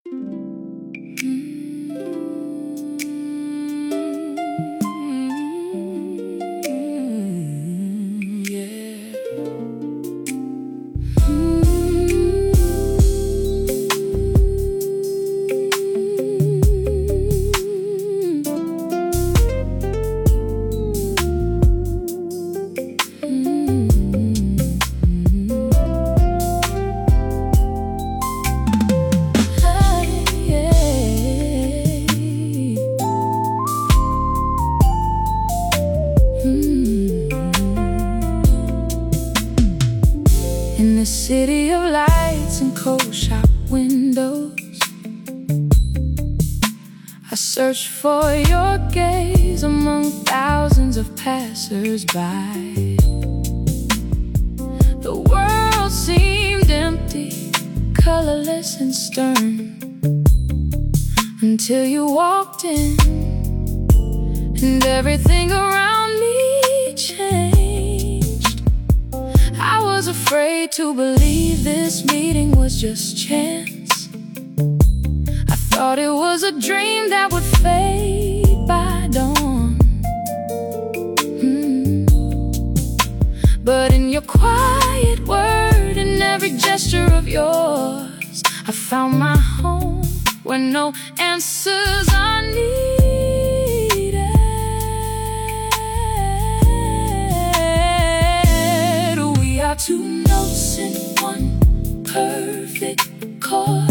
In the city of lights and cold shop windows, I searched for your gaze among thousands of passers-by. The world seemed empty, colorless and stern, until you walked in, and everything around me changed. I was afraid to believe this meeting was just chance. I thought it was a dream that would fade by dawn. But in your quiet word and every gesture of yours, I found my home where no answers are needed. We are two notes in one perfect chord.